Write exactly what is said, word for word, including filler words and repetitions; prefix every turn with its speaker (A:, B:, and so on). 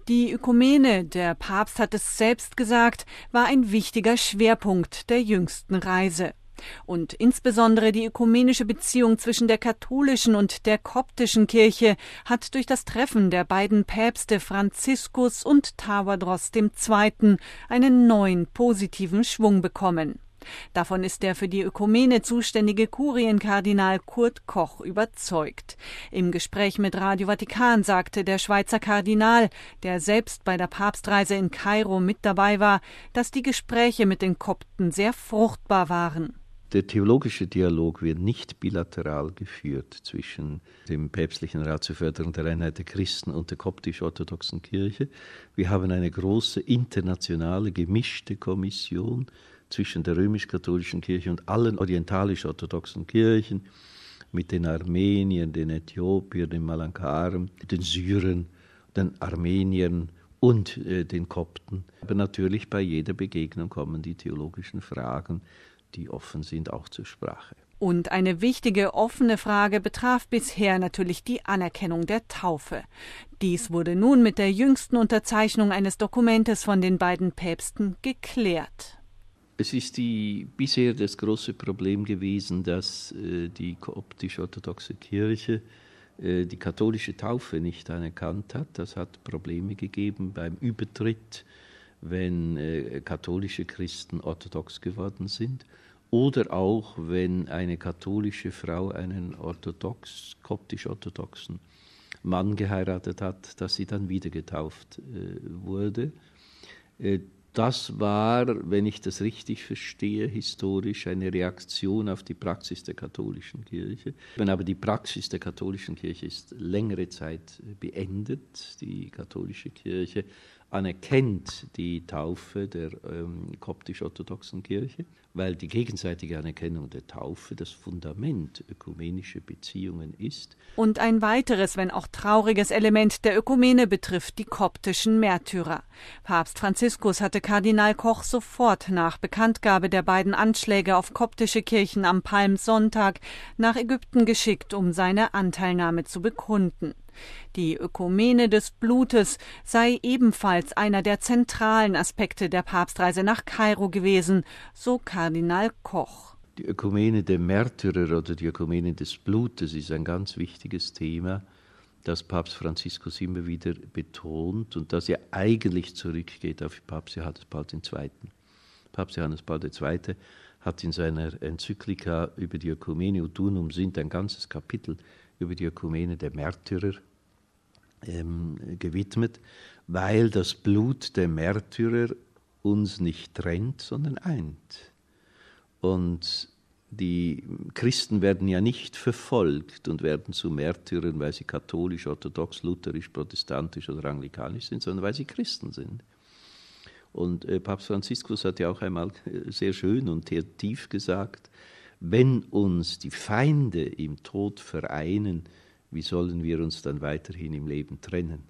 A: Die Ökumene, der Papst hat es selbst gesagt, war ein wichtiger Schwerpunkt der jüngsten Reise. Und insbesondere die ökumenische Beziehung zwischen der katholischen und der koptischen Kirche hat durch das Treffen der beiden Päpste Franziskus und Tawadros der Zweite einen neuen positiven Schwung bekommen. Davon ist der für die Ökumene zuständige Kurienkardinal Kurt Koch überzeugt. Im Gespräch mit Radio Vatikan sagte der Schweizer Kardinal, der selbst bei der Papstreise in Kairo mit dabei war, dass die Gespräche mit den Kopten sehr fruchtbar waren.
B: Der theologische Dialog wird nicht bilateral geführt zwischen dem Päpstlichen Rat zur Förderung der Einheit der Christen und der koptisch-orthodoxen Kirche. Wir haben eine große internationale gemischte Kommission zwischen der römisch-katholischen Kirche und allen orientalisch-orthodoxen Kirchen, mit den Armeniern, den Äthiopiern, den Malankaren, den Syrern, den Armeniern und äh, den Kopten. Aber natürlich bei jeder Begegnung kommen die theologischen Fragen, die offen sind, auch zur Sprache.
A: Und eine wichtige offene Frage betraf bisher natürlich die Anerkennung der Taufe. Dies wurde nun mit der jüngsten Unterzeichnung eines Dokumentes von den beiden Päpsten geklärt.
B: Es ist die, bisher das große Problem gewesen, dass äh, die koptisch-orthodoxe Kirche äh, die katholische Taufe nicht anerkannt hat. Das hat Probleme gegeben beim Übertritt, wenn äh, katholische Christen orthodox geworden sind, oder auch wenn eine katholische Frau einen orthodox, koptisch-orthodoxen Mann geheiratet hat, dass sie dann wieder getauft äh, wurde. Äh, das war, wenn ich das richtig verstehe, historisch eine Reaktion auf die Praxis der katholischen Kirche. Aber die Praxis der katholischen Kirche ist längere Zeit beendet. Die katholische Kirche anerkennt die Taufe der ähm, koptisch-orthodoxen Kirche, weil die gegenseitige Anerkennung der Taufe das Fundament ökumenischer Beziehungen ist.
A: Und ein weiteres, wenn auch trauriges Element der Ökumene betrifft die koptischen Märtyrer. Papst Franziskus hatte Kardinal Koch sofort nach Bekanntgabe der beiden Anschläge auf koptische Kirchen am Palmsonntag nach Ägypten geschickt, um seine Anteilnahme zu bekunden. Die Ökumene des Blutes sei ebenfalls einer der zentralen Aspekte der Papstreise nach Kairo gewesen, so Kardinal Koch.
B: Die Ökumene der Märtyrer oder die Ökumene des Blutes ist ein ganz wichtiges Thema, das Papst Franziskus immer wieder betont und das ja eigentlich zurückgeht auf Papst Johannes Paul der Zweite. Papst Johannes Paul der Zweite hat in seiner Enzyklika über die Ökumene Ut Unum Sint ein ganzes Kapitel über die Ökumene der Märtyrer ähm, gewidmet, weil das Blut der Märtyrer uns nicht trennt, sondern eint. Und die Christen werden ja nicht verfolgt und werden zu Märtyrern, weil sie katholisch, orthodox, lutherisch, protestantisch oder anglikanisch sind, sondern weil sie Christen sind. Und äh, Papst Franziskus hat ja auch einmal sehr schön und sehr tief gesagt, wenn uns die Feinde im Tod vereinen, wie sollen wir uns dann weiterhin im Leben trennen?